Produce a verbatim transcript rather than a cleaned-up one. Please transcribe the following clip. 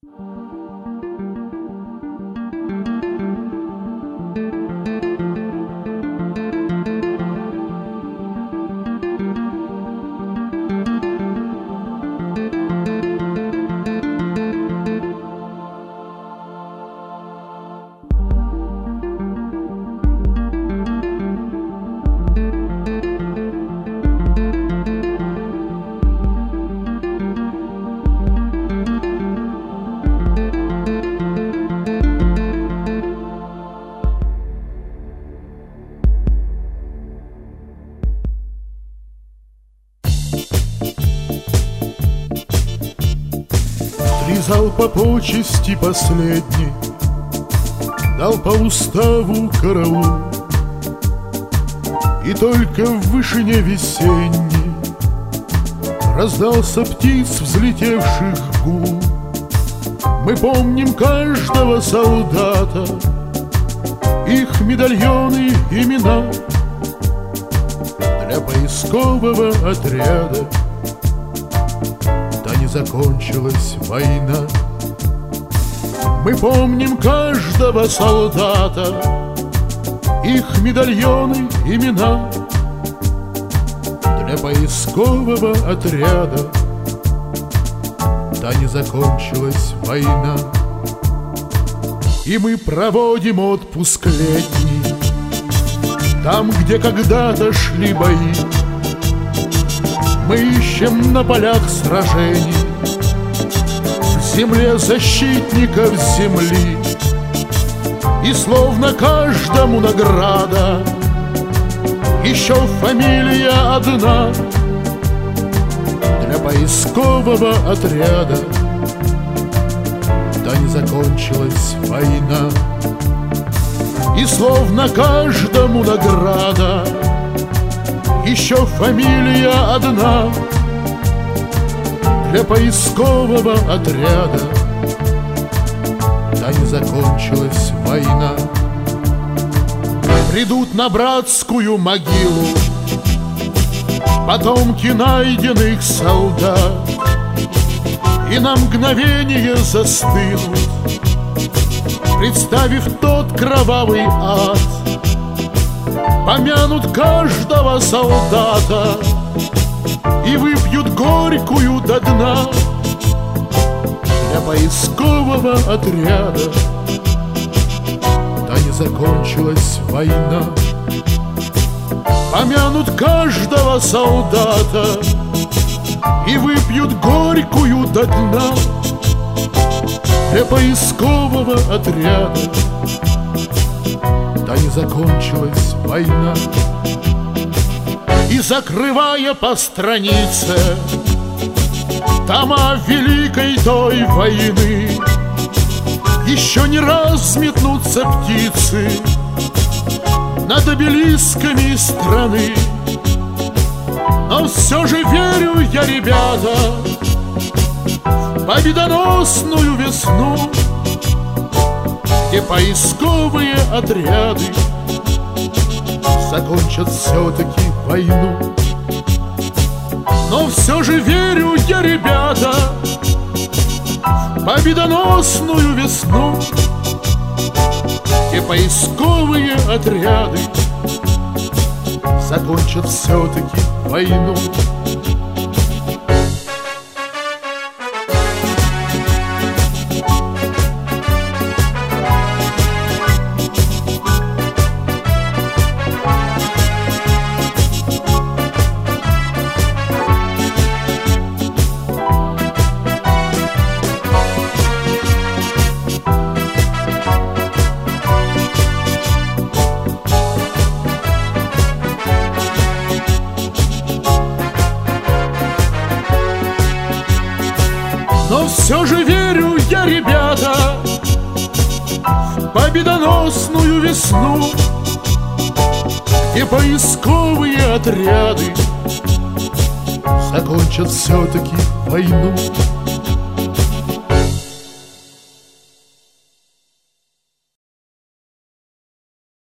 Три залпа почести последний дал по уставу караул, и только в вышине весенней раздался птиц, взлетевших гул. Мы помним каждого солдата, их медальоны, имена. Для поискового отряда да не закончилась война. Мы помним каждого солдата, их медальоны, имена. Для поискового отряда да не закончилась война. И мы проводим отпуск летний там, где когда-то шли бои. Мы ищем на полях сражений в земле защитников земли. И словно каждому награда еще фамилия одна. Для поискового отряда да не закончилась война. И словно каждому награда еще фамилия одна. Для поискового отряда да не закончилась война. Придут на братскую могилу потомки найденных солдат, и на мгновение застынут, представив тот кровавый ад. Помянут каждого солдата и выпьют горькую до дна. Для поискового отряда да не закончилась война. Помянут каждого солдата и выпьют горькую до дна. Для поискового отряда да не закончилась война. И закрывая по странице тома великой той войны, еще не раз метнутся птицы над обелисками страны. Но все же верю я, ребята, в победоносную весну, где поисковые отряды закончат все-таки войну. Но все же верю я, ребята, в победоносную весну, где поисковые отряды закончат все-таки войну. Но все же верю я, ребята, в победоносную весну, где поисковые отряды закончат все-таки войну.